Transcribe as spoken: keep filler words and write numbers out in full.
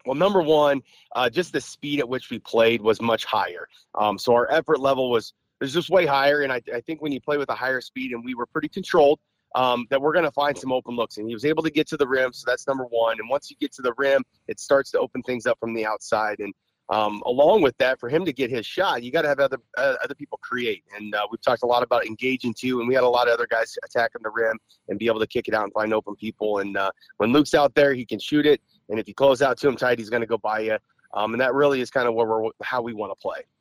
Well, number one, uh, just the speed at which we played was much higher. Um, so our effort level was was just way higher. And I, I think when you play with a higher speed and we were pretty controlled, um, that we're going to find some open looks. And he was able to get to the rim, so that's number one. And once you get to the rim, it starts to open things up from the outside. And um, along with that, for him to get his shot, you got to have other uh, other people create. And uh, we've talked a lot about engaging too. And we had a lot of other guys attacking the rim and be able to kick it out and find open people. And uh, when Luke's out there, he can shoot it. And if you close out to him tight, he's going to go by you. Um, and that really is kind of where we're, how we want to play.